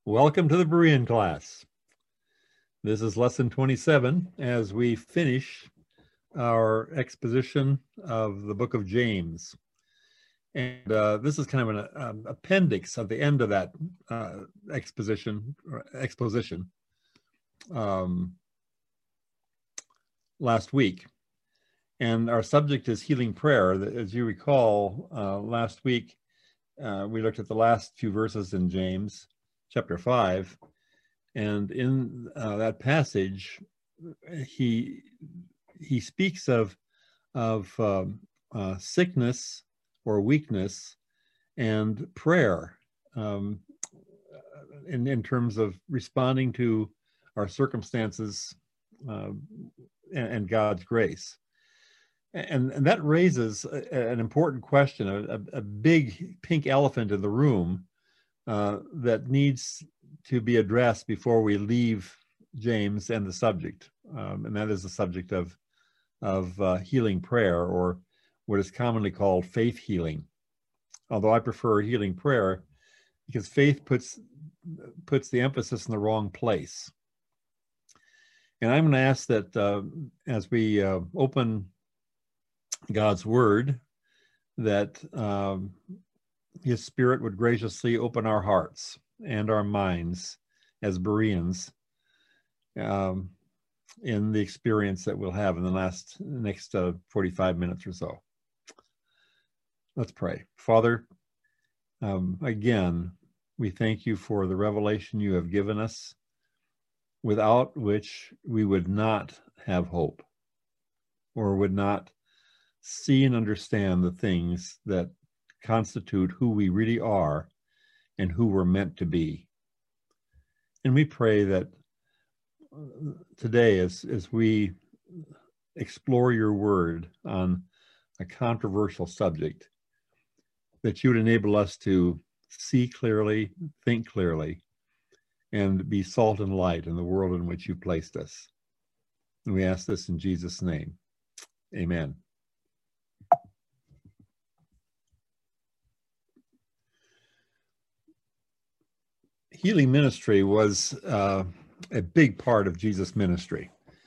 Welcome to the Berean class. This is lesson 27 as we finish our exposition of the book of James. And this is kind of an appendix of the end of that exposition last week. And our subject is healing prayer. As you recall, last week we looked at the last few verses in James chapter 5, and in that passage, he speaks of sickness or weakness and prayer in terms of responding to our circumstances and God's grace. And that raises an important question, a big pink elephant in the room that needs to be addressed before we leave James and the subject, and that is the subject of healing prayer, or what is commonly called faith healing. Although I prefer healing prayer because faith puts the emphasis in the wrong place. And I'm going to ask that as we open God's Word, that His Spirit would graciously open our hearts and our minds as Bereans in the experience that we'll have in the next 45 minutes or so. Let's pray. Father, again, we thank you for the revelation you have given us, without which we would not have hope, or would not see and understand the things that constitute who we really are and who we're meant to be. And we pray that today, as we explore your word on a controversial subject, that you would enable us to see clearly, think clearly, and be salt and light in the world in which you placed us. And we ask this in Jesus' name. Amen. Healing ministry was a big part of Jesus' ministry.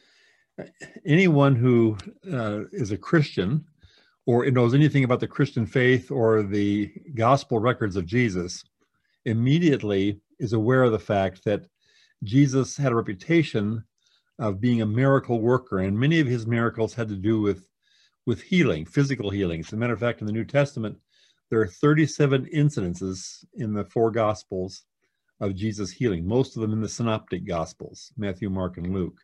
Anyone who is a Christian or knows anything about the Christian faith or the gospel records of Jesus immediately is aware of the fact that Jesus had a reputation of being a miracle worker, and many of his miracles had to do with healing, physical healing. As a matter of fact, in the New Testament, there are 37 incidences in the four gospels of Jesus healing, most of them in the synoptic gospels, Matthew, Mark, and Luke.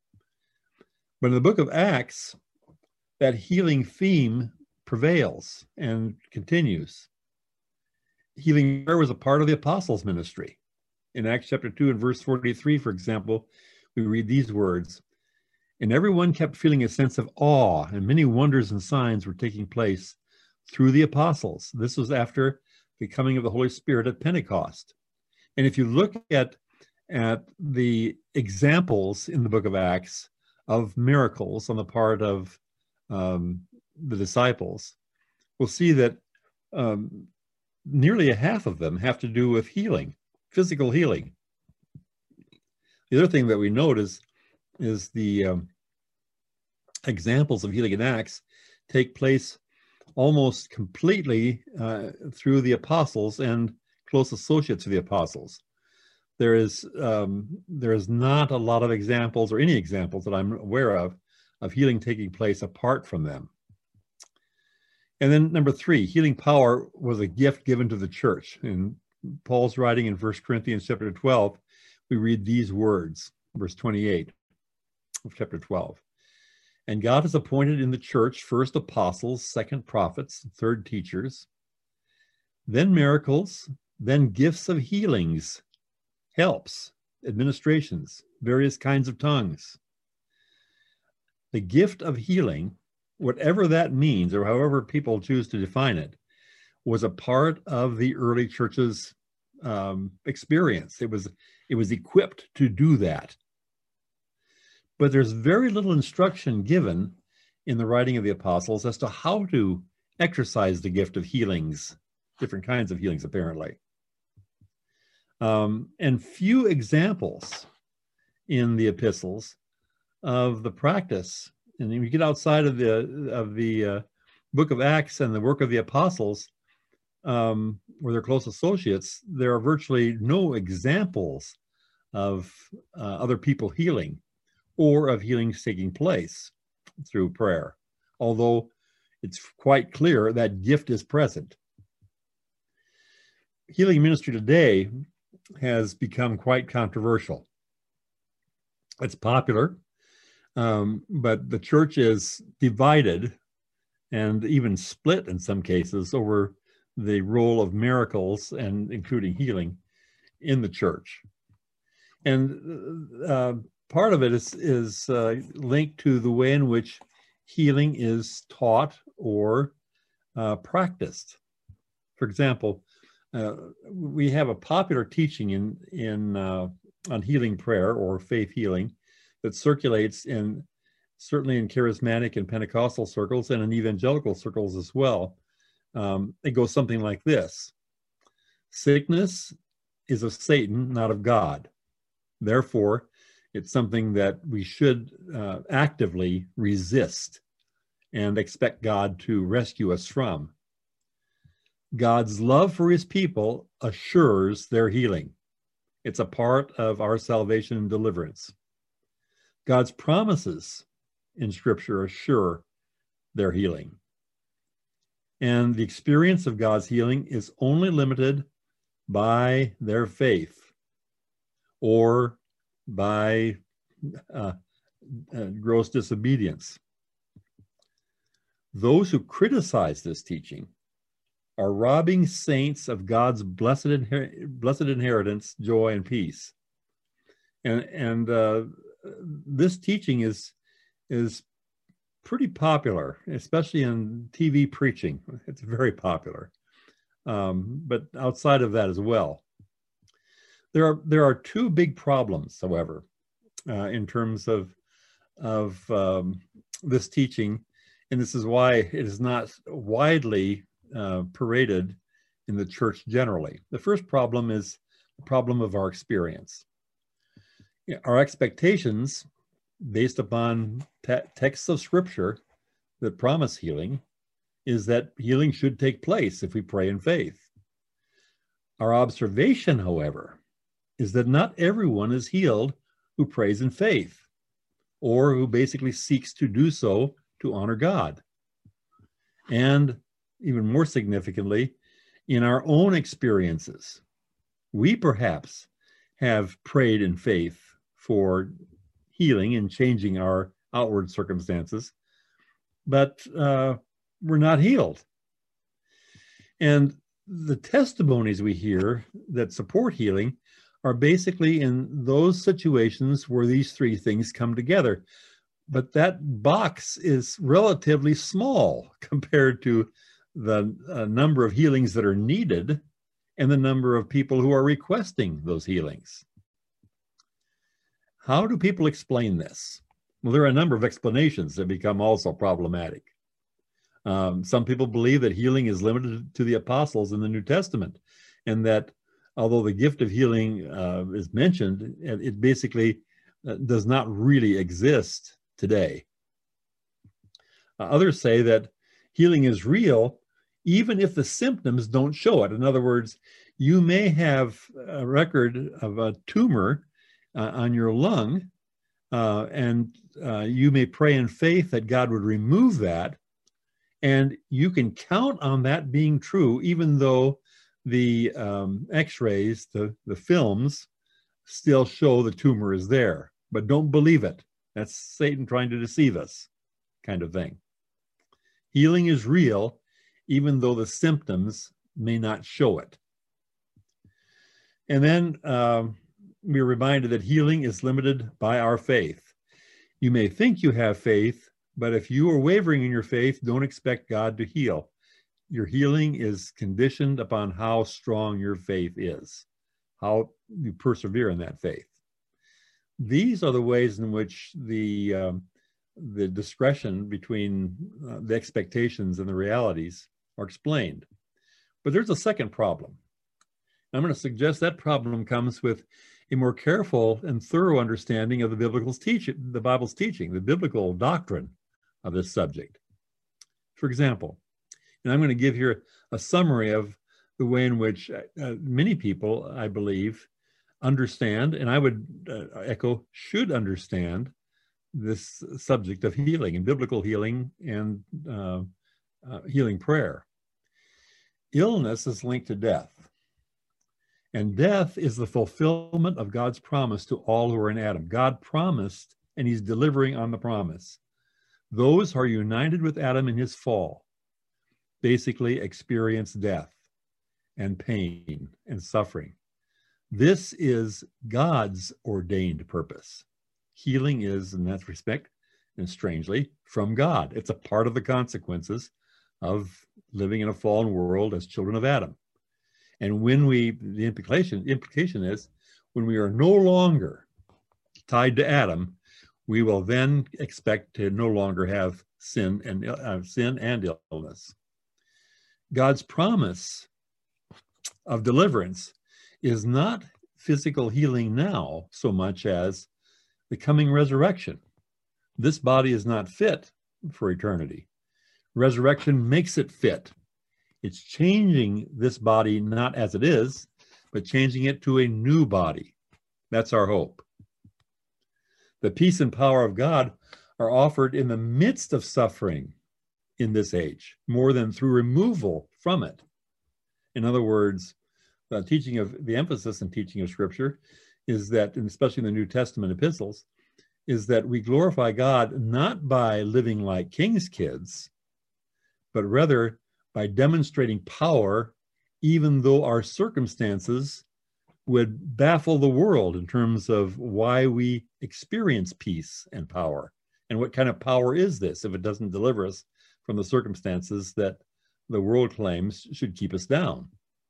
But in the book of Acts, that healing theme prevails and continues. Healing prayer was a part of the apostles' ministry. In Acts chapter 2 and verse 43, for example, we read these words, "And everyone kept feeling a sense of awe, and many wonders and signs were taking place through the apostles." This was after the coming of the Holy Spirit at Pentecost. And if you look at the examples in the book of Acts of miracles on the part of the disciples, we'll see that nearly a half of them have to do with healing, physical healing. The other thing that we note is the examples of healing in Acts take place almost completely through the apostles and close associates of the apostles. There is not a lot of examples, or any examples that I'm aware of healing taking place apart from them. And then number 3, healing power was a gift given to the church. In Paul's writing in 1 Corinthians chapter 12, we read these words, verse 28 of chapter 12. "And God has appointed in the church first apostles, second prophets, third teachers, then miracles, then gifts of healings, helps, administrations, various kinds of tongues." The gift of healing, whatever that means, or however people choose to define it, was a part of the early church's experience. It was equipped to do that. But there's very little instruction given in the writing of the apostles as to how to exercise the gift of healings, different kinds of healings, apparently. and few examples in the epistles of the practice. And when you get outside of the book of Acts and the work of the apostles, or their close associates, there are virtually no examples of other people healing or of healings taking place through prayer, although it's quite clear that gift is present. Healing ministry today has become quite controversial. It's popular, but the church is divided and even split in some cases over the role of miracles and including healing in the church. And part of it is linked to the way in which healing is taught or practiced. For example, we have a popular teaching on healing prayer or faith healing that circulates certainly in charismatic and Pentecostal circles and in evangelical circles as well. It goes something like this: sickness is of Satan, not of God. Therefore, it's something that we should actively resist and expect God to rescue us from. God's love for his people assures their healing. It's a part of our salvation and deliverance. God's promises in Scripture assure their healing. And the experience of God's healing is only limited by their faith or by gross disobedience. Those who criticize this teaching are robbing saints of God's blessed inheritance, joy, and peace. And this teaching is pretty popular, especially in TV preaching. It's very popular, but outside of that as well. There are two big problems, however, in terms of this teaching, and this is why it is not widely paraded in the church generally. The first problem is the problem of our experience. Our expectations, based upon texts of Scripture that promise healing, is that healing should take place if we pray in faith. Our observation, however, is that not everyone is healed who prays in faith, or who basically seeks to do so to honor God. And even more significantly, in our own experiences, we perhaps have prayed in faith for healing and changing our outward circumstances, but we're not healed. And the testimonies we hear that support healing are basically in those situations where these three things come together. But that box is relatively small compared to the number of healings that are needed and the number of people who are requesting those healings. How do people explain this? Well, there are a number of explanations that become also problematic. Some people believe that healing is limited to the apostles in the New Testament, and that although the gift of healing is mentioned, it basically does not really exist today. Others say that healing is real even if the symptoms don't show it. In other words, you may have a record of a tumor on your lung, and you may pray in faith that God would remove that, and you can count on that being true even though the x-rays, the films, still show the tumor is there. But don't believe it. That's Satan trying to deceive us, kind of thing. Healing is real even though the symptoms may not show it. And then we're reminded that healing is limited by our faith. You may think you have faith, but if you are wavering in your faith, don't expect God to heal. Your healing is conditioned upon how strong your faith is, how you persevere in that faith. These are the ways in which the discretion between the expectations and the realities are explained. But there's a second problem. I'm going to suggest that problem comes with a more careful and thorough understanding of the Bible's teaching, the Bible's teaching, the biblical doctrine of this subject. For example, and I'm going to give here a summary of the way in which many people, I believe, understand, and I would echo, should understand this subject of healing and biblical healing and healing prayer. Illness is linked to death. And death is the fulfillment of God's promise to all who are in Adam. God promised, and he's delivering on the promise. Those who are united with Adam in his fall basically experience death and pain and suffering. This is God's ordained purpose. Healing is, in that respect, and strangely, from God. It's a part of the consequences of living in a fallen world as children of Adam. And when the implication is, when we are no longer tied to Adam, we will then expect to no longer have sin and illness. God's promise of deliverance is not physical healing now so much as the coming resurrection. This body is not fit for eternity. Resurrection makes it fit. It's changing this body not as it is, but changing it to a new body. That's our hope. The peace and power of God are offered in the midst of suffering in this age, more than through removal from it. In other words, the emphasis in teaching of Scripture is that, and especially in the New Testament epistles, is that we glorify God not by living like king's kids, but rather by demonstrating power, even though our circumstances would baffle the world in terms of why we experience peace and power. And what kind of power is this if it doesn't deliver us from the circumstances that the world claims should keep us down?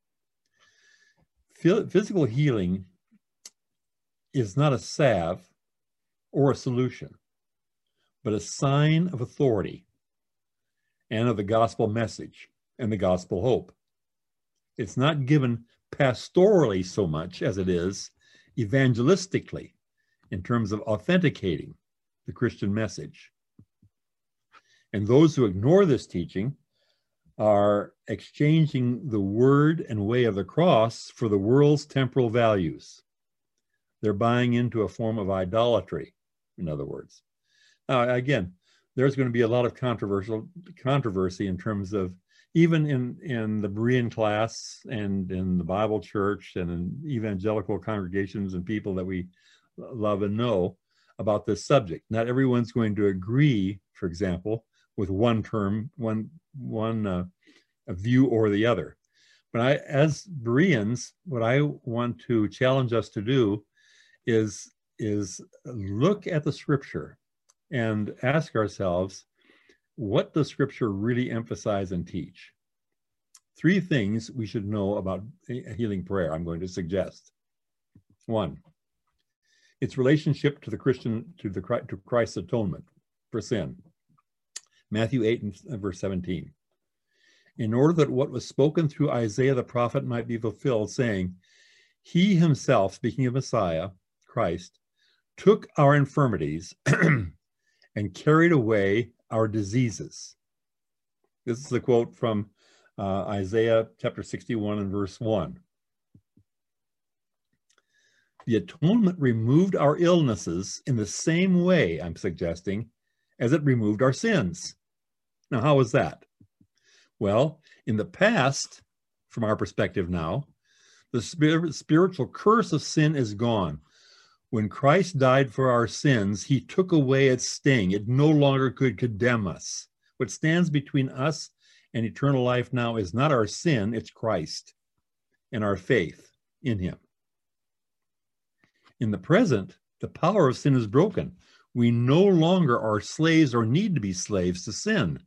Physical healing is not a salve or a solution, but a sign of authority and of the gospel message and the gospel hope. It's not given pastorally so much as it is evangelistically in terms of authenticating the Christian message. And those who ignore this teaching are exchanging the word and way of the cross for the world's temporal values. They're buying into a form of idolatry, in other words. Now, again, there's going to be a lot of controversy in terms of, even in the Berean class and in the Bible church and in evangelical congregations and people that we love and know about this subject. Not everyone's going to agree, for example, with one term, a view or the other. But as Bereans, what I want to challenge us to do is look at the Scripture and ask ourselves, what does Scripture really emphasize and teach? 3 things we should know about healing prayer, I'm going to suggest. 1, its relationship to to Christ's atonement for sin. Matthew 8 and verse 17. In order that what was spoken through Isaiah the prophet might be fulfilled, saying, he himself, speaking of Messiah, Christ, took our infirmities and carried away our diseases. This is a quote from Isaiah chapter 61 and verse 1. The atonement removed our illnesses in the same way, I'm suggesting, as it removed our sins. Now, how was that? Well, in the past, from our perspective now, the spiritual curse of sin is gone. When Christ died for our sins, he took away its sting. It no longer could condemn us. What stands between us and eternal life now is not our sin, it's Christ and our faith in him. In the present, the power of sin is broken. We no longer are slaves or need to be slaves to sin.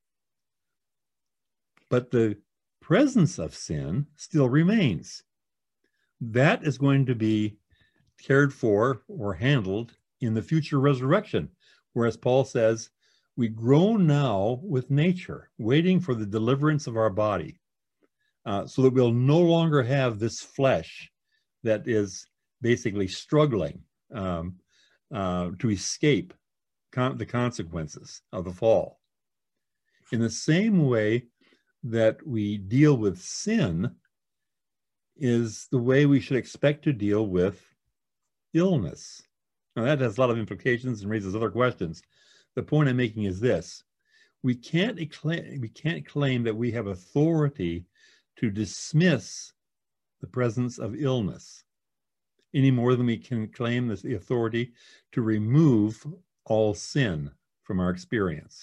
But the presence of sin still remains. That is going to be cared for or handled in the future resurrection, whereas Paul says, we groan now with nature, waiting for the deliverance of our body. so that we'll no longer have this flesh that is basically struggling to escape the consequences of the fall. In the same way that we deal with sin is the way we should expect to deal with illness. Now, that has a lot of implications and raises other questions. The point I'm making is this: we can't claim that we have authority to dismiss the presence of illness any more than we can claim the authority to remove all sin from our experience.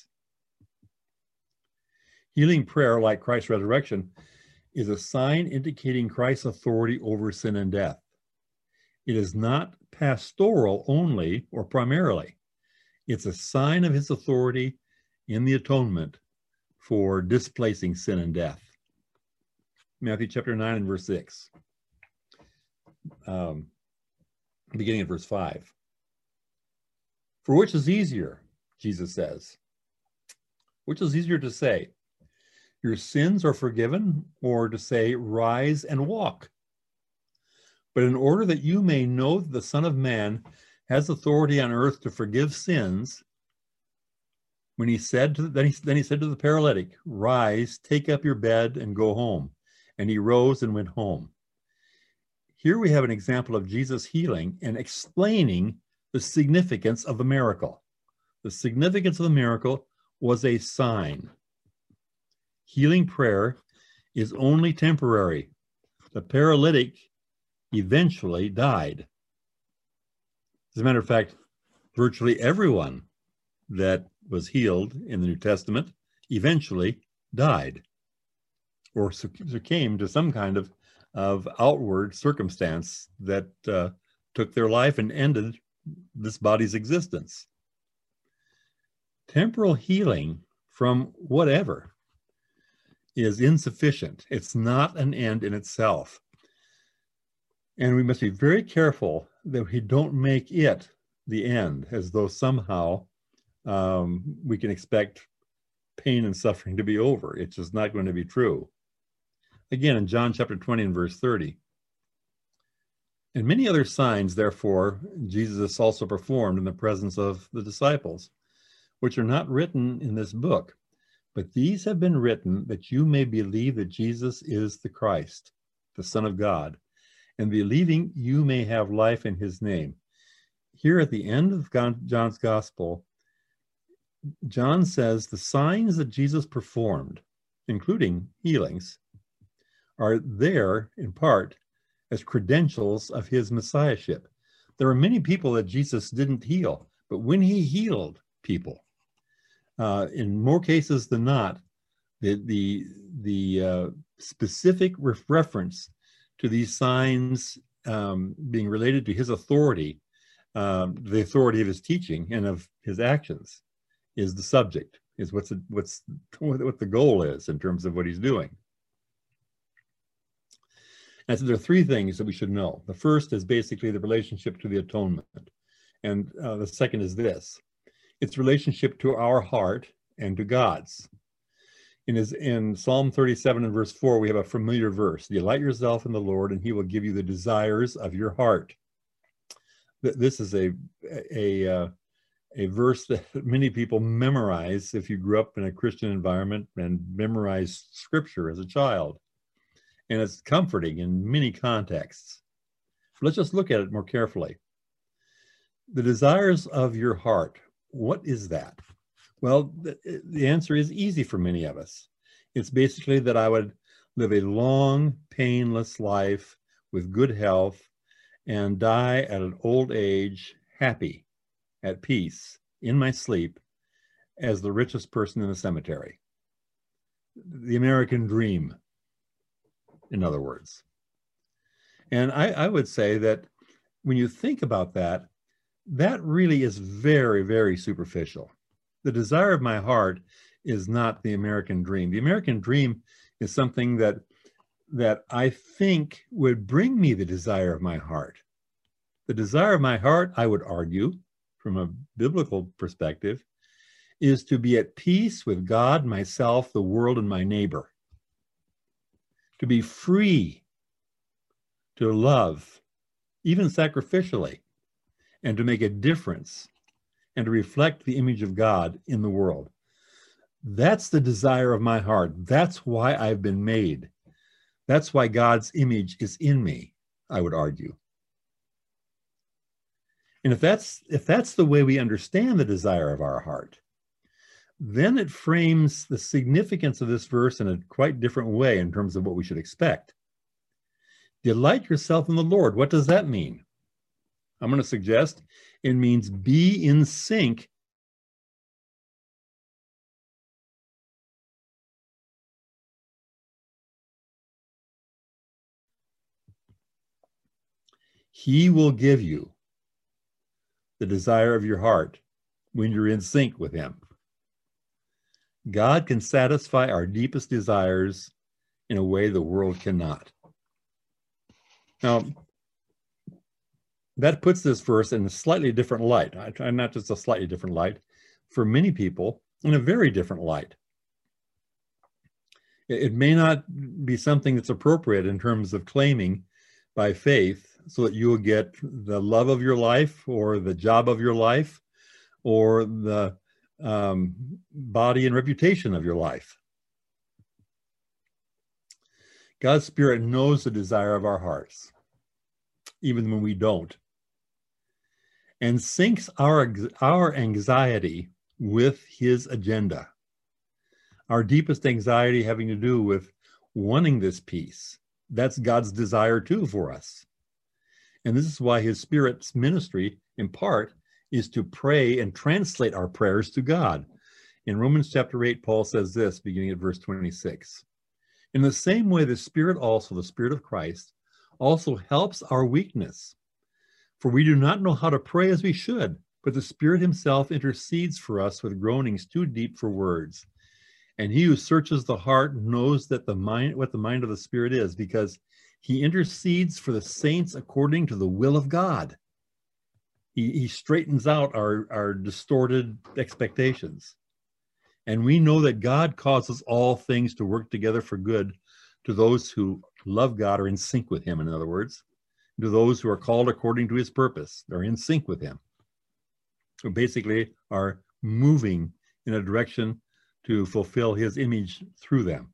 Healing prayer, like Christ's resurrection, is a sign indicating Christ's authority over sin and death. It is not pastoral only or primarily. It's a sign of his authority in the atonement for displacing sin and death. Matthew chapter 9 and verse 6. Beginning at verse 5. For which is easier, Jesus says? Which is easier to say, your sins are forgiven, or to say, rise and walk? But in order that you may know that the Son of Man has authority on earth to forgive sins, when he said to then he said to the paralytic, rise, take up your bed and go home. And he rose and went home. Here we have an example of Jesus healing and explaining the significance of the miracle. The significance of the miracle was a sign. Healing prayer is only temporary. The paralytic eventually died. As a matter of fact, virtually everyone that was healed in the New Testament eventually died or succumbed to some kind of outward circumstance that took their life and ended this body's existence. Temporal healing from whatever is insufficient. It's not an end in itself. And we must be very careful that we don't make it the end, as though somehow we can expect pain and suffering to be over. It's just not going to be true. Again, in John chapter 20 and verse 30. And many other signs, therefore, Jesus also performed in the presence of the disciples, which are not written in this book. But these have been written that you may believe that Jesus is the Christ, the Son of God, and believing you may have life in his name. Here at the end of John's gospel, John says the signs that Jesus performed, including healings, are there in part as credentials of his messiahship. There are many people that Jesus didn't heal, but when he healed people, in more cases than not, the specific reference to these signs being related to his authority, the authority of his teaching and of his actions, is the subject, is what the goal is in terms of what he's doing. And so there are three things that we should know. The first is basically the relationship to the atonement. And the second is this: its relationship to our heart and to God's. In Psalm 37 and verse 4, we have a familiar verse: delight yourself in the Lord, and he will give you the desires of your heart. This is a verse that many people memorize if you grew up in a Christian environment and memorized scripture as a child. And it's comforting in many contexts. Let's just look at it more carefully. The desires of your heart, what is that? Well, the answer is easy for many of us. It's basically that I would live a long, painless life with good health and die at an old age, happy, at peace, in my sleep, as the richest person in the cemetery. The American dream, in other words. And I would say that when you think about that, that really is very, very superficial. The desire of my heart is not the American dream. The American dream is something that I think would bring me the desire of my heart. The desire of my heart, I would argue, from a biblical perspective, is to be at peace with God, myself, the world, and my neighbor. to be free to love, even sacrificially, and to make a difference and to reflect the image of God in the world. That's the desire of my heart. That's why I've been made. That's why God's image is in me, I would argue. And if that's the way we understand the desire of our heart, then it frames the significance of this verse in a quite different way in terms of what we should expect. Delight yourself in the Lord. What does that mean? I'm going to suggest it means be in sync . He will give you the desire of your heart when you're in sync with him. God can satisfy our deepest desires in a way the world cannot. Now, that puts this verse in a slightly different light. Not just a slightly different light, for many people, in a very different light. It may not be something that's appropriate in terms of claiming by faith so that you will get the love of your life or the job of your life or the body and reputation of your life. God's Spirit knows the desire of our hearts, even when we don't, and syncs our anxiety with his agenda. Our deepest anxiety having to do with wanting this peace. That's God's desire too for us. And this is why his Spirit's ministry, in part, is to pray and translate our prayers to God. In Romans chapter 8, Paul says this, beginning at verse 26. In the same way, the Spirit also, the Spirit of Christ, also helps our weakness. For we do not know how to pray as we should, but the Spirit himself intercedes for us with groanings too deep for words. And he who searches the heart knows that what the mind of the Spirit is, because he intercedes for the saints according to the will of God. He straightens out our distorted expectations. And we know that God causes all things to work together for good to those who love God, or in sync with him, in other words, to those who are called according to his purpose. They're in sync with him. So basically are moving in a direction to fulfill his image through them.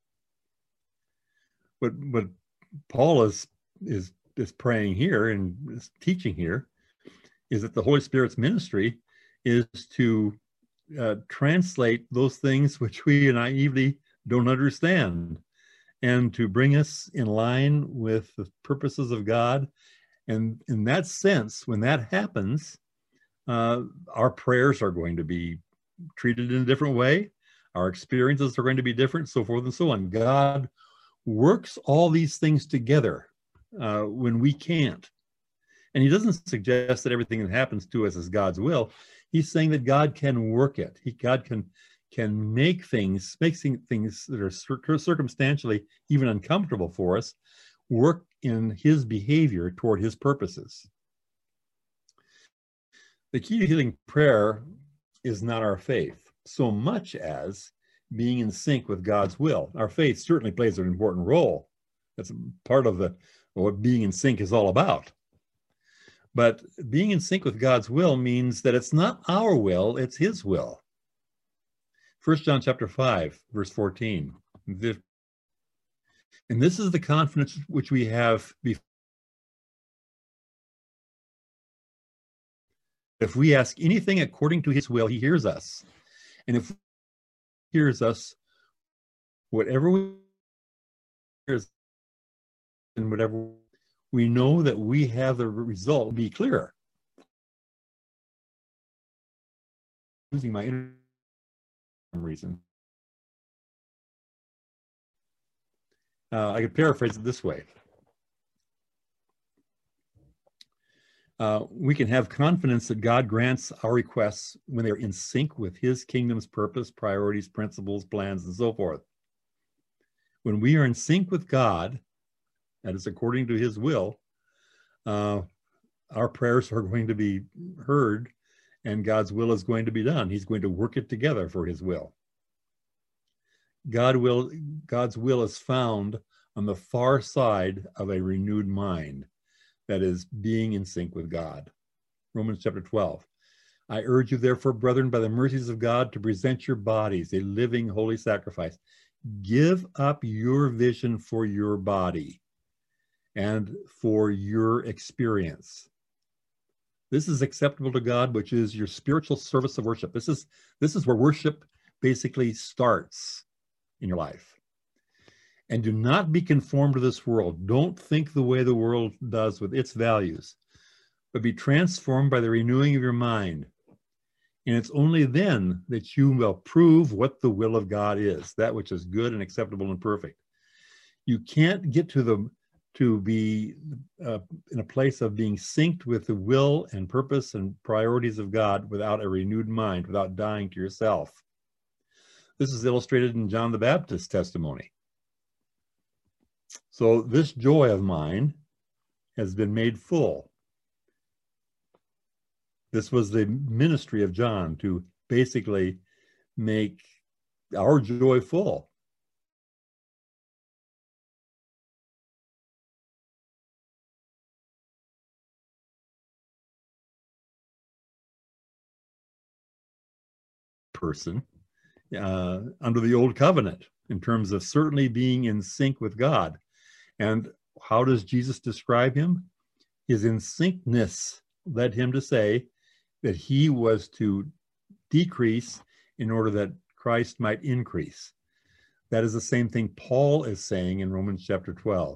What Paul is praying here and is teaching here is that the Holy Spirit's ministry is to translate those things which we naively don't understand, and to bring us in line with the purposes of God. And in that sense, when that happens, our prayers are going to be treated in a different way. Our experiences are going to be different, so forth and so on. God works all these things together when we can't. And he doesn't suggest that everything that happens to us is God's will. He's saying that God can work it. God can make things that are circumstantially even uncomfortable for us, work in his behavior toward his purposes. The key to healing prayer is not our faith so much as being in sync with God's will. Our faith certainly plays an important role. That's part of what being in sync is all about. But being in sync with God's will means that it's not our will, it's his will. 1 John chapter 5, verse 14. And this is the confidence which we have before. If we ask anything according to his will, he hears us. And if he hears us, whatever we hear and whatever we know that we have the result be clearer. Using my inner reason. I could paraphrase it this way. We can have confidence that God grants our requests when they're in sync with his kingdom's purpose, priorities, principles, plans, and so forth. When we are in sync with God, that is according to his will, our prayers are going to be heard and God's will is going to be done. He's going to work it together for his will. God's will is found on the far side of a renewed mind, that is, being in sync with God. Romans chapter 12. I urge you, therefore, brethren, by the mercies of God, to present your bodies a living, holy sacrifice. Give up your vision for your body and for your experience. This is acceptable to God, which is your spiritual service of worship. This is where worship basically starts in your life. And do not be conformed to this world. Don't think the way the world does with its values, but be transformed by the renewing of your mind. And it's only then that you will prove what the will of God is, that which is good and acceptable and perfect. You can't get to be in a place of being synced with the will and purpose and priorities of God without a renewed mind, without dying to yourself. This is illustrated in John the Baptist's testimony. So this joy of mine has been made full. This was the ministry of John, to basically make our joy full. Person under the old covenant, in terms of certainly being in sync with God. And how does Jesus describe him? His in syncness led him to say that he was to decrease in order that Christ might increase. That is the same thing Paul is saying in Romans chapter 12.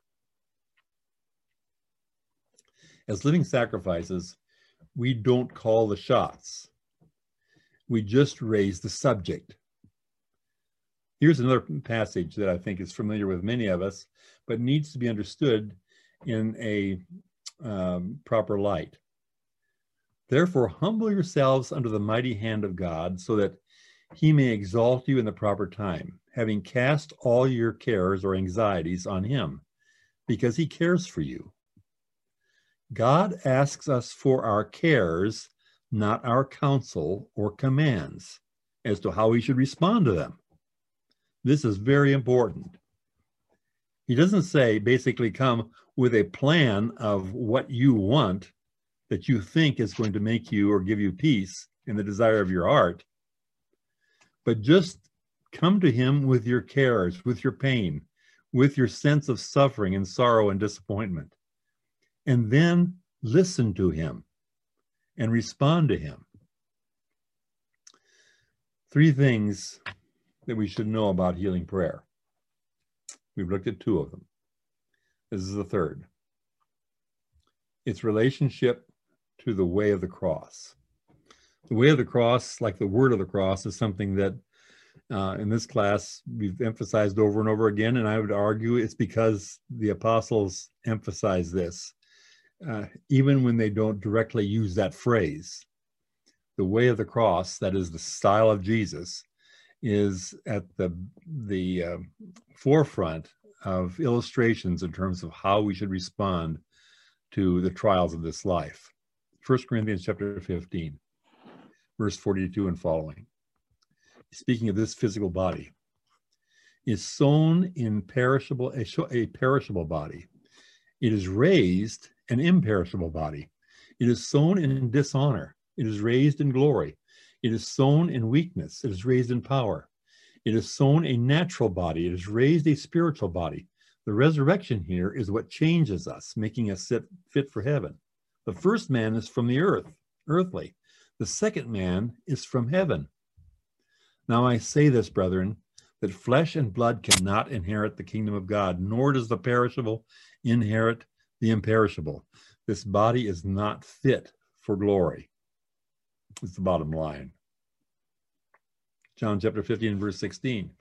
As living sacrifices, we don't call the shots. We just raise the subject. Here's another passage that I think is familiar with many of us, but needs to be understood in a proper light. Therefore, humble yourselves under the mighty hand of God, so that he may exalt you in the proper time, having cast all your cares or anxieties on him, because he cares for you. God asks us for our cares, not our counsel or commands as to how we should respond to them. This is very important. He doesn't say, basically, come with a plan of what you want that you think is going to make you or give you peace in the desire of your heart, but just come to him with your cares, with your pain, with your sense of suffering and sorrow and disappointment, and then listen to him and respond to him. 3 things that we should know about healing prayer. We've looked at 2 of them. This is the 3rd. Its relationship to the way of the cross. The way of the cross, like the word of the cross, is something that in this class we've emphasized over and over again, and I would argue it's because the apostles emphasize this, even when they don't directly use that phrase. The way of the cross, that is the style of Jesus, is at the forefront of illustrations in terms of how we should respond to the trials of this life. 1 Corinthians chapter 15, verse 42 and following. Speaking of this physical body, is sown in a perishable body. It is raised an imperishable body. It is sown in dishonor. It is raised in glory. It is sown in weakness. It is raised in power. It is sown a natural body. It is raised a spiritual body. The resurrection here is what changes us, making us fit for heaven. The first man is from the earth, earthly. The second man is from heaven. Now I say this, brethren, that flesh and blood cannot inherit the kingdom of God, nor does the perishable inherit the imperishable. This body is not fit for glory. It's the bottom line. John chapter 15, verse 16.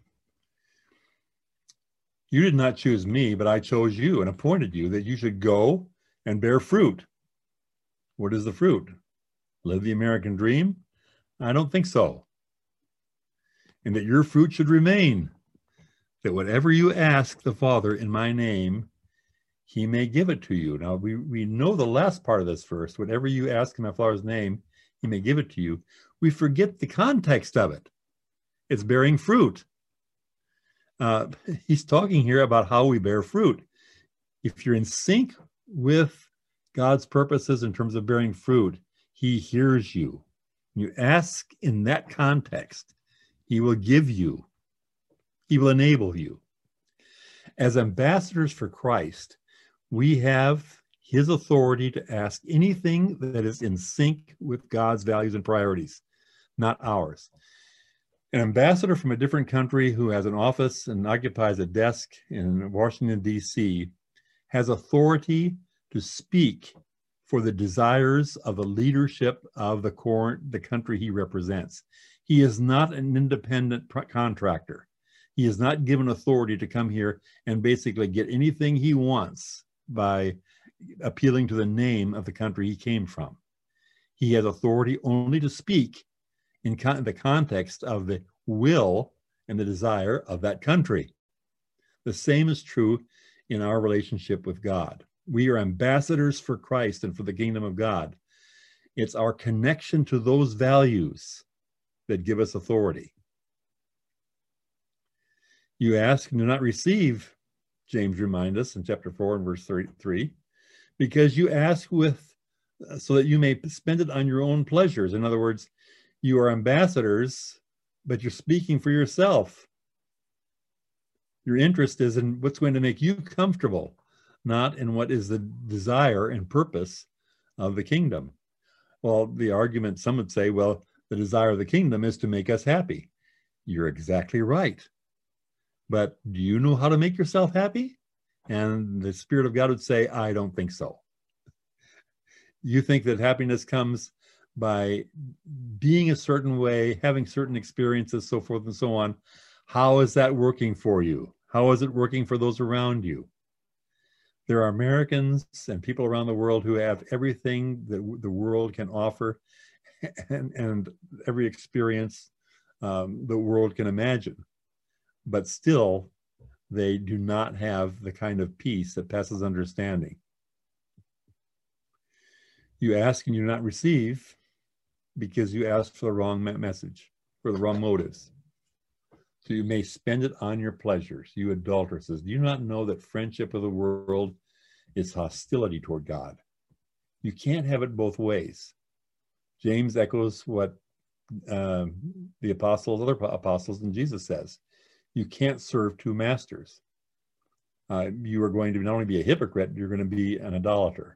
You did not choose me, but I chose you and appointed you that you should go and bear fruit. What is the fruit? Live the American dream? I don't think so. And that your fruit should remain, that whatever you ask the Father in my name, he may give it to you. Now, we know the last part of this verse, whatever you ask in my Father's name, he may give it to you. We forget the context of it. It's bearing fruit. Uh, he's talking here about how we bear fruit. If you're in sync with God's purposes in terms of bearing fruit, he hears you. You ask in that context, he will give you, he will enable you. As ambassadors for Christ, we have his authority to ask anything that is in sync with God's values and priorities, not ours. An ambassador from a different country who has an office and occupies a desk in Washington, D.C., has authority to speak for the desires of the leadership of the country he represents. He is not an independent contractor. He is not given authority to come here and basically get anything he wants by appealing to the name of the country he came from. He has authority only to speak in the context of the will and the desire of that country. The same is true in our relationship with God. We are ambassadors for Christ and for the kingdom of God. It's our connection to those values that give us authority. You ask and do not receive, James reminds us in chapter 4 and verse 33, because you ask so that you may spend it on your own pleasures. In other words, you are ambassadors, but you're speaking for yourself. Your interest is in what's going to make you comfortable, not in what is the desire and purpose of the kingdom. Well, the argument, some would say, well, the desire of the kingdom is to make us happy. You're exactly right. But do you know how to make yourself happy? And the Spirit of God would say, I don't think so. You think that happiness comes by being a certain way, having certain experiences, so forth and so on. How is that working for you? How is it working for those around you? There are Americans and people around the world who have everything that the world can offer and every experience the world can imagine. But still, they do not have the kind of peace that passes understanding. You ask and you do not receive because you ask for the wrong message, for the wrong motives. So you may spend it on your pleasures. You adulteresses, do you not know that friendship with the world is hostility toward God? You can't have it both ways. James echoes what the other apostles, and Jesus says. You can't serve two masters. You are going to not only be a hypocrite, you're going to be an idolater.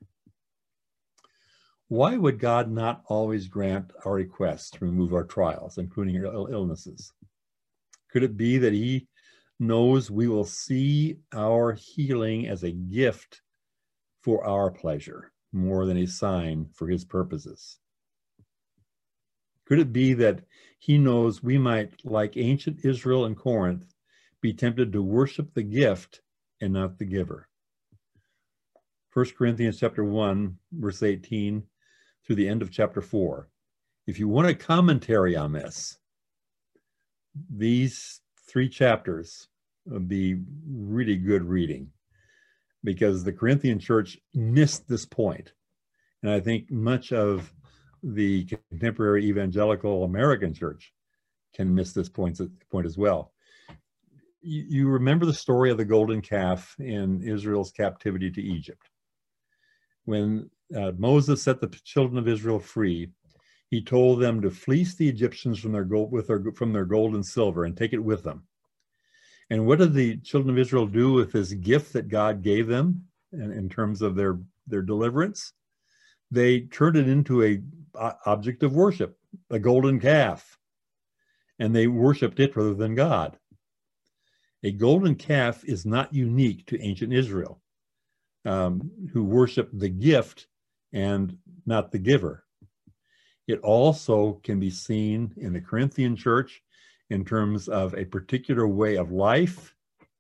Why would God not always grant our requests to remove our trials, including our illnesses? Could it be that he knows we will see our healing as a gift for our pleasure more than a sign for his purposes? Could it be that he knows we might, like ancient Israel and Corinth, be tempted to worship the gift and not the giver? 1 Corinthians chapter 1, verse 18 through the end of chapter 4. If you want a commentary on this, these 3 chapters would be really good reading, because the Corinthian church missed this point. And I think much of the contemporary evangelical American church can miss this point as well. You remember the story of the golden calf in Israel's captivity to Egypt. When Moses set the children of Israel free, he told them to fleece the Egyptians from their gold and silver and take it with them. And what did the children of Israel do with this gift that God gave them in terms of their deliverance? They turned it into a object of worship, a golden calf, and they worshiped it rather than God. A golden calf is not unique to ancient Israel, who worshiped the gift and not the giver. It also can be seen in the Corinthian church in terms of a particular way of life,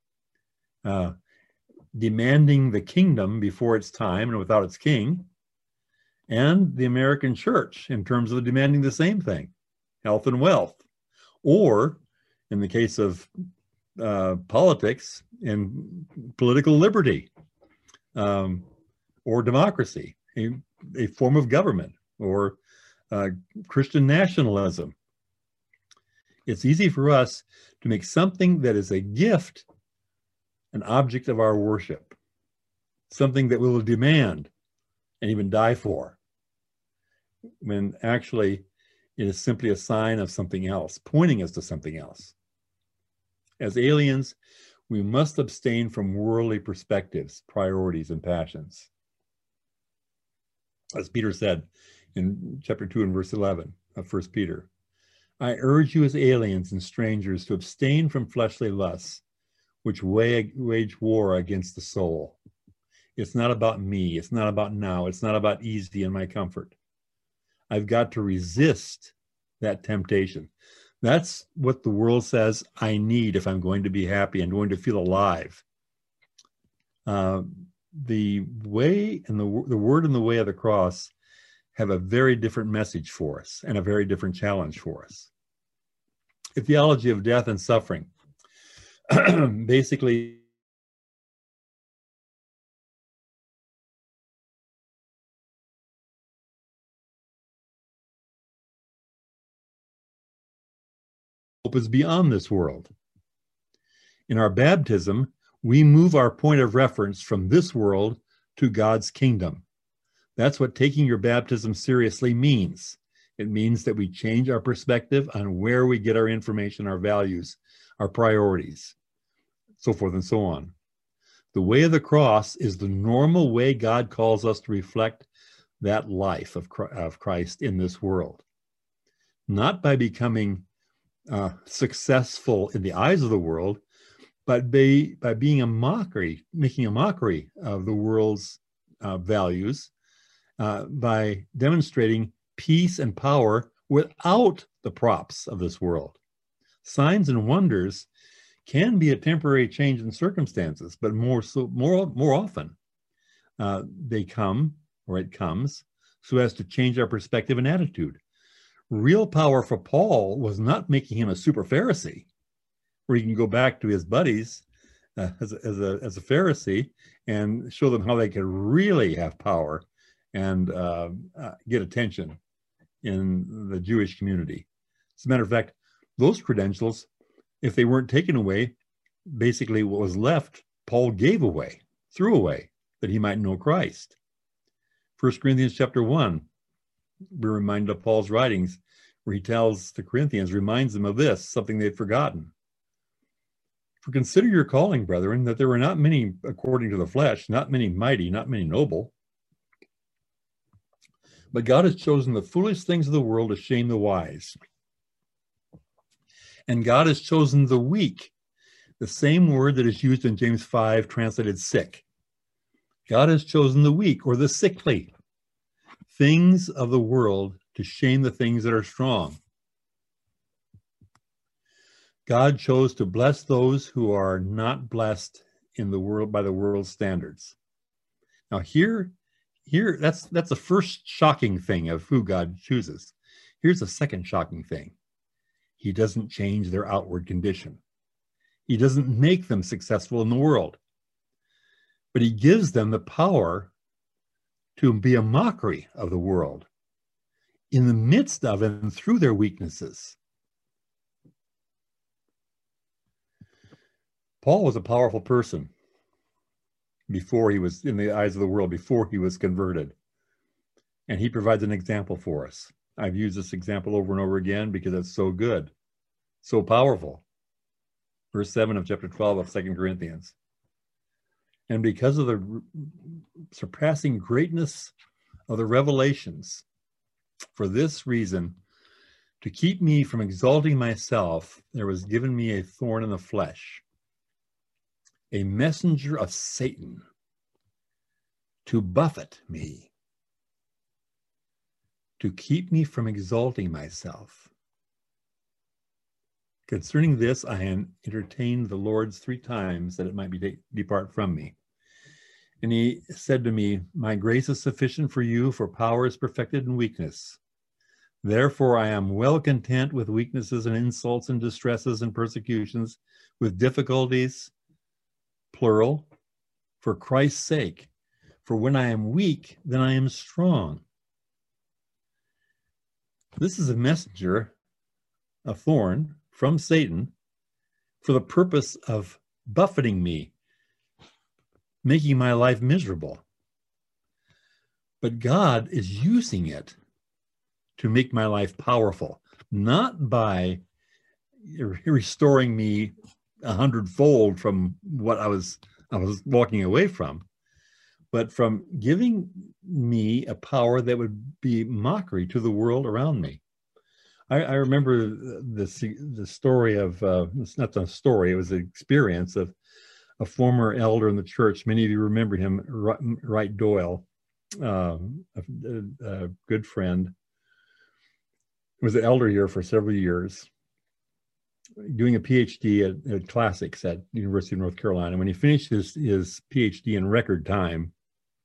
demanding the kingdom before its time and without its king, and the American church in terms of demanding the same thing, health and wealth, or in the case of politics and political liberty, or democracy, a form of government, or Christian nationalism. It's easy for us to make something that is a gift an object of our worship, something that we will demand and even die for, when actually it is simply a sign of something else, pointing us to something else. As aliens, we must abstain from worldly perspectives, priorities, and passions. As Peter said in chapter 2 and verse 11 of 1 Peter, I urge you as aliens and strangers to abstain from fleshly lusts, which wage war against the soul. It's not about me. It's not about now. It's not about easy and my comfort. I've got to resist that temptation. That's what the world says I need if I'm going to be happy and going to feel alive. The way and the word and the way of the cross have a very different message for us and a very different challenge for us. A theology of death and suffering basically hope is beyond this world. In our baptism, we move our point of reference from this world to God's kingdom. That's what taking your baptism seriously means. It means that we change our perspective on where we get our information, our values, our priorities, so forth and so on. The way of the cross is the normal way God calls us to reflect that life of Christ in this world. Not by becoming successful in the eyes of the world, but by being a mockery, making a mockery of the world's values, by demonstrating peace and power without the props of this world. Signs and wonders can be a temporary change in circumstances, but more often they come, or it comes, so as to change our perspective and attitude. Real power for Paul was not making him a super Pharisee, where he can go back to his buddies as a Pharisee and show them how they could really have power and get attention in the Jewish community. As a matter of fact, those credentials, if they weren't taken away, basically what was left, Paul gave away, threw away, that he might know Christ. 1 Corinthians chapter 1, we're reminded of Paul's writings, where he tells the Corinthians, reminds them of this, something they'd forgotten. For consider your calling, brethren, that there were not many according to the flesh, not many mighty, not many noble. But God has chosen the foolish things of the world to shame the wise. And God has chosen the weak, the same word that is used in James 5, translated sick. God has chosen the weak, or the sickly, things of the world to shame the things that are strong. God chose to bless those who are not blessed in the world by the world's standards. Now here that's the first shocking thing of who God chooses. Here's the second shocking thing. He doesn't change their outward condition. He doesn't make them successful in the world, but he gives them the power to be a mockery of the world in the midst of and through their weaknesses. Paul was a powerful person before he was in the eyes of the world, before he was converted. And he provides an example for us. I've used this example over and over again because it's so good, so powerful. Verse 7 of chapter 12 of 2 Corinthians. And because of the surpassing greatness of the revelations, for this reason, to keep me from exalting myself, there was given me a thorn in the flesh, a messenger of Satan, to buffet me, to keep me from exalting myself. Concerning this, I entertained the Lord 3 times that it might depart from me. And he said to me, my grace is sufficient for you, for power is perfected in weakness. Therefore, I am well content with weaknesses and insults and distresses and persecutions, with difficulties, plural, for Christ's sake. For when I am weak, then I am strong. This is a messenger, a thorn, from Satan for the purpose of buffeting me, making my life miserable. But God is using it to make my life powerful, not by restoring me 100-fold from what I was walking away from, but from giving me a power that would be mockery to the world around me. I remember the story of, it's not a story, it was an experience of a former elder in the church. Many of you remember him, Wright Doyle, a good friend. He was an elder here for several years, doing a PhD at classics at the University of North Carolina. When he finished his PhD in record time,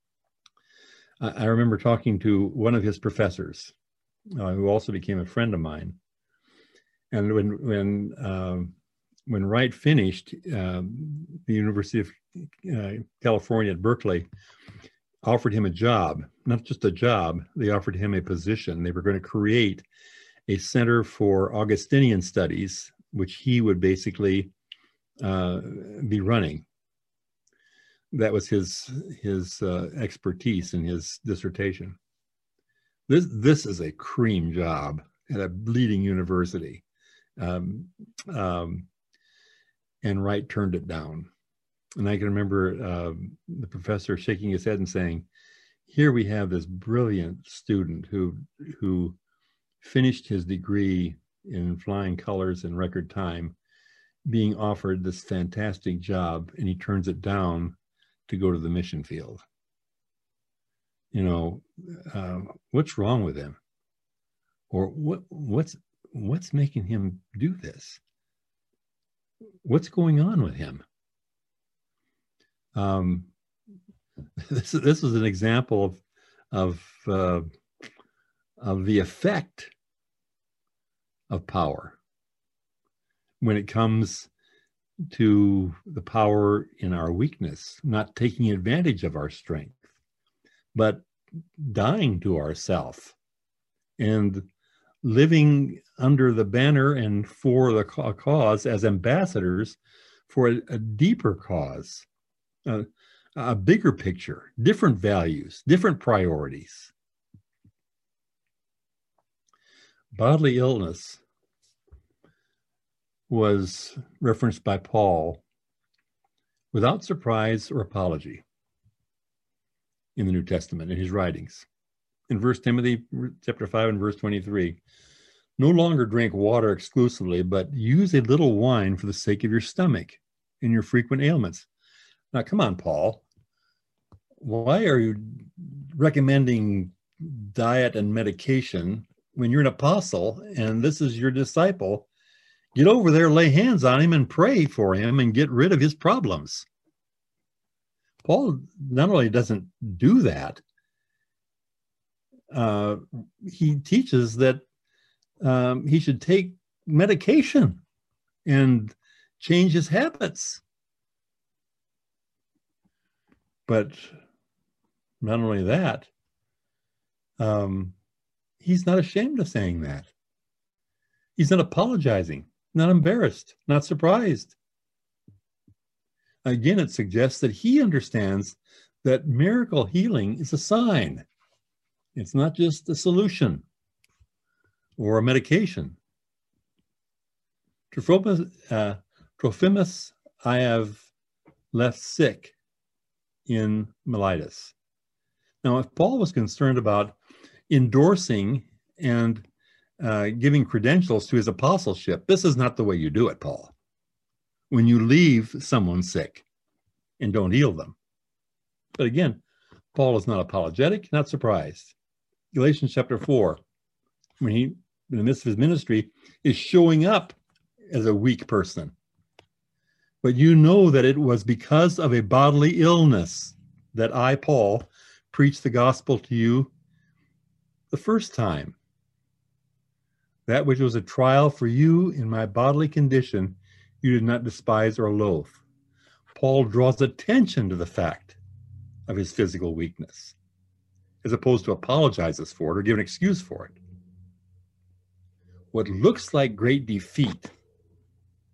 I remember talking to one of his professors, who also became a friend of mine. And when Wright finished, the University of California at Berkeley offered him a job, not just a job, they offered him a position. They were going to create a center for Augustinian studies, which he would basically be running. That was his expertise in his dissertation. This is a cream job at a leading university, and Wright turned it down. And I can remember the professor shaking his head and saying, "Here we have this brilliant student who finished his degree in flying colors in record time, being offered this fantastic job, and he turns it down to go to the mission field. You know, what's wrong with him? Or what's making him do this? What's going on with him?" This is an example of the effect of power when it comes to the power in our weakness, not taking advantage of our strength, but dying to ourself and living under the banner and for the cause as ambassadors for a deeper cause, a bigger picture, different values, different priorities. Bodily illness was referenced by Paul without surprise or apology in the New Testament, in his writings. In 1 Timothy chapter 5 and verse 23, "No longer drink water exclusively, but use a little wine for the sake of your stomach and your frequent ailments." Now, come on, Paul. Why are you recommending diet and medication when you're an apostle and this is your disciple? Get over there, lay hands on him and pray for him and get rid of his problems. Paul not only doesn't do that, he teaches that he should take medication and change his habits. But not only that, he's not ashamed of saying that. He's not apologizing, not embarrassed, not surprised. Again, it suggests that he understands that miracle healing is a sign. It's not just a solution or a medication. Trophimus I have left sick in Miletus. Now, if Paul was concerned about endorsing and giving credentials to his apostleship, this is not the way you do it, Paul. When you leave someone sick and don't heal them. But again, Paul is not apologetic, not surprised. Galatians chapter 4, when he, in the midst of his ministry, is showing up as a weak person. But you know that it was because of a bodily illness that I, Paul, preached the gospel to you the first time. That which was a trial for you in my bodily condition, you did not despise or loathe. Paul draws attention to the fact of his physical weakness, as opposed to apologizes for it or give an excuse for it. What looks like great defeat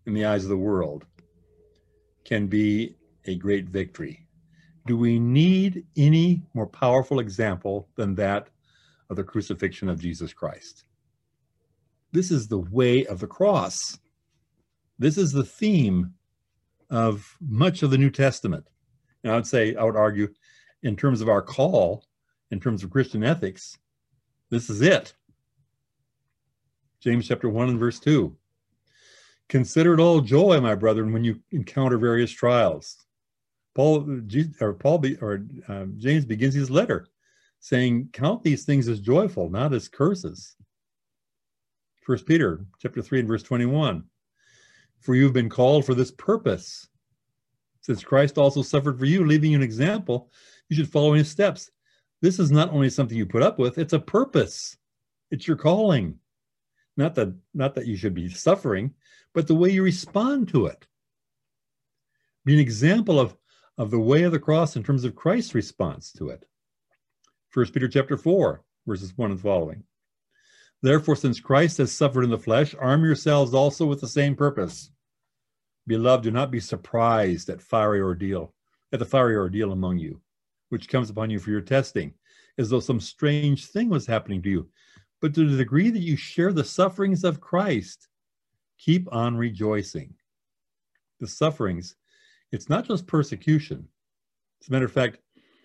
in the eyes of the world can be a great victory. Do we need any more powerful example than that of the crucifixion of Jesus Christ? This is the way of the cross. This is the theme of much of the New Testament. And I would argue, in terms of our call, in terms of Christian ethics, this is it. James chapter 1 and verse 2. Consider it all joy, my brethren, when you encounter various trials. James begins his letter saying, count these things as joyful, not as curses. 1 Peter chapter 3 and verse 21. For you've been called for this purpose. Since Christ also suffered for you, leaving you an example, you should follow in his steps. This is not only something you put up with, it's a purpose. It's your calling. Not that you should be suffering, but the way you respond to it. Be an example of the way of the cross in terms of Christ's response to it. 1 Peter chapter 4, verses 1 and following. Therefore, since Christ has suffered in the flesh, arm yourselves also with the same purpose. Beloved, do not be surprised at the fiery ordeal among you, which comes upon you for your testing, as though some strange thing was happening to you. But to the degree that you share the sufferings of Christ, keep on rejoicing. The sufferings, it's not just persecution. As a matter of fact,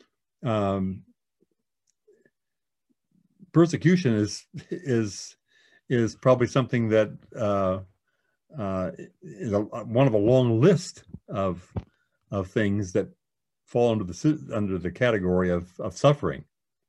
persecution is probably something that is one of a long list of things that fall under the category of suffering.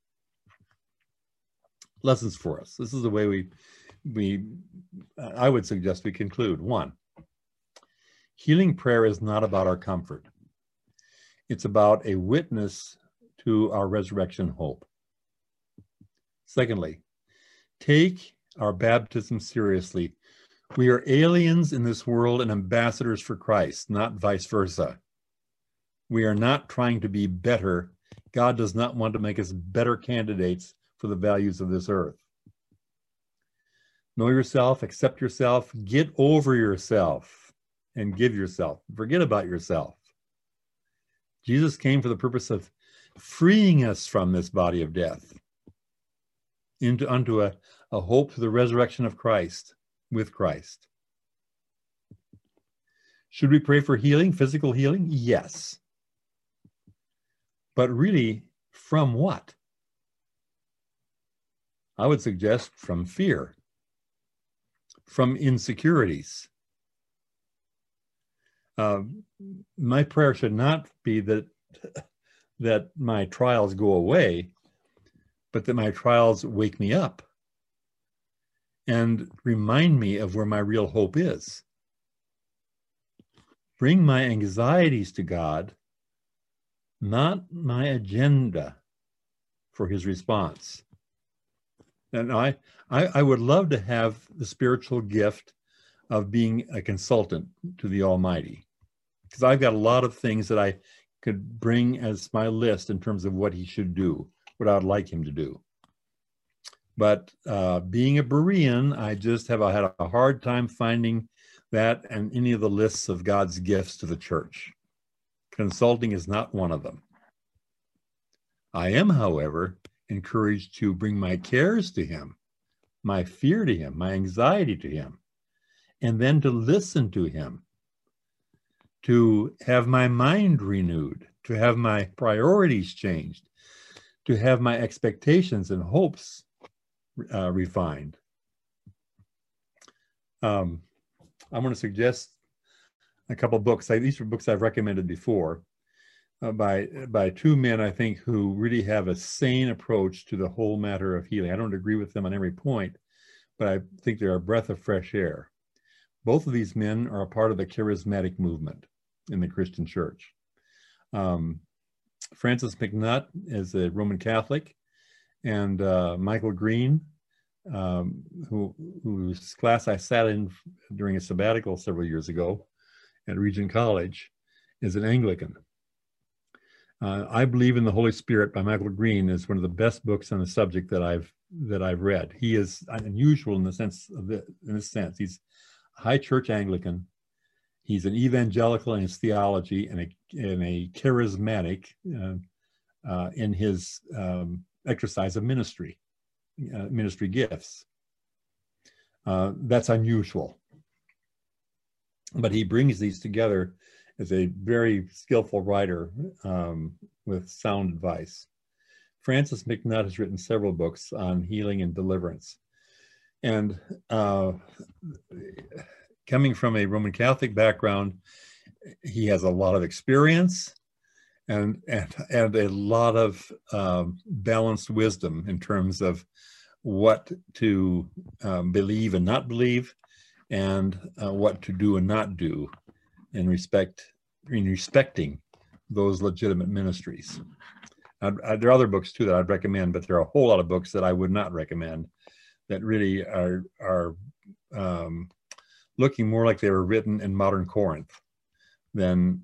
Lessons for us. This is the way I would suggest we conclude. 1, healing prayer is not about our comfort. It's about a witness to our resurrection hope. Secondly, take our baptism seriously. We are aliens in this world and ambassadors for Christ, not vice versa. We are not trying to be better. God does not want to make us better candidates for the values of this earth. Know yourself, accept yourself, get over yourself, and give yourself. Forget about yourself. Jesus came for the purpose of freeing us from this body of death unto a hope for the resurrection of Christ, with Christ. Should we pray for healing, physical healing? Yes. But really, from what? I would suggest from fear, from insecurities. My prayer should not be that my trials go away, but that my trials wake me up and remind me of where my real hope is. Bring my anxieties to God, not my agenda for his response. And I would love to have the spiritual gift of being a consultant to the Almighty, because I've got a lot of things that I could bring as my list in terms of what he should do, what I would like him to do. But being a Berean, I just had a hard time finding that and any of the lists of God's gifts to the church. Consulting is not one of them. I am, however, encouraged to bring my cares to him, my fear to him, my anxiety to him, and then to listen to him, to have my mind renewed, to have my priorities changed, to have my expectations and hopes refined. I'm going to suggest a couple of books. These are books I've recommended before by two men, I think, who really have a sane approach to the whole matter of healing. I don't agree with them on every point, but I think they're a breath of fresh air. Both of these men are a part of the charismatic movement in the Christian church. Francis McNutt is a Roman Catholic, and Michael Green, whose class I sat in during a sabbatical several years ago at Regent College, is an Anglican. I Believe in the Holy Spirit by Michael Green is one of the best books on the subject that I've read. He is unusual in this sense. He's a high church Anglican, He's an evangelical in his theology and a charismatic in his exercise of ministry gifts. That's unusual. But he brings these together as a very skillful writer with sound advice. Francis McNutt has written several books on healing and deliverance. And coming from a Roman Catholic background, he has a lot of experience and a lot of balanced wisdom in terms of what to believe and not believe, and what to do and not do in respecting those legitimate ministries. There are other books too that I'd recommend, but there are a whole lot of books that I would not recommend that really are looking more like they were written in modern Corinth than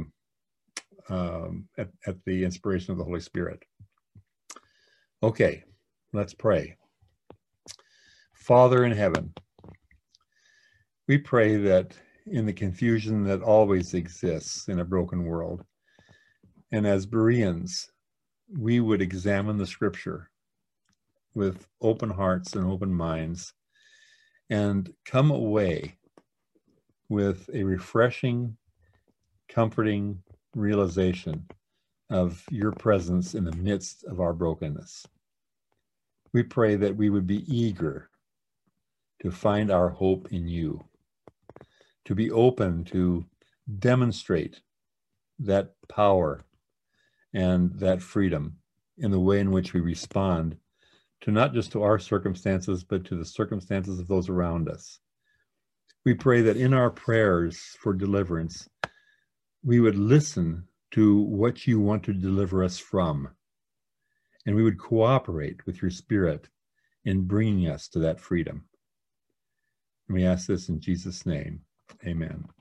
at the inspiration of the Holy Spirit. Okay, let's pray. Father in heaven, we pray that in the confusion that always exists in a broken world, and as Bereans, we would examine the scripture with open hearts and open minds and come away with a refreshing, comforting realization of your presence in the midst of our brokenness. We pray that we would be eager to find our hope in you, to be open to demonstrate that power and that freedom in the way in which we respond to not just to our circumstances, but to the circumstances of those around us. We pray that in our prayers for deliverance, we would listen to what you want to deliver us from, and we would cooperate with your Spirit in bringing us to that freedom. And we ask this in Jesus' name. Amen.